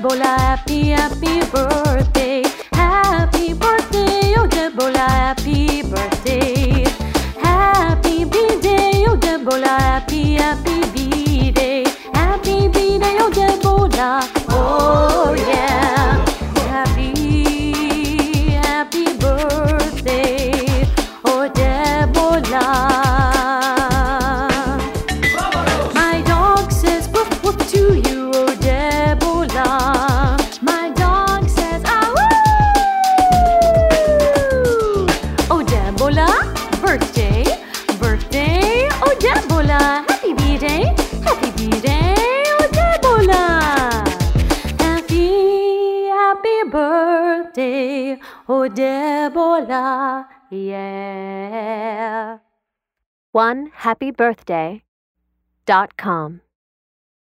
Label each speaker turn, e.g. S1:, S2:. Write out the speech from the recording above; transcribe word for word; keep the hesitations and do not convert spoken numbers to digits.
S1: Debola, happy, happy birthday. Happy birthday, oh Debola, happy birthday. Happy B-Day, oh Debola, happy, happy B-Day. Happy B-Day, oh Debola, oh yeah. Happy, happy birthday, oh Debola. My dog says woof woof to you, oh Debola. My dog says ah woo. Oh Debola, birthday, birthday, oh Debola. Happy B-Day, happy B-Day, oh Debola. Happy, happy birthday, oh Debola, yeah.
S2: one happy birthday dot com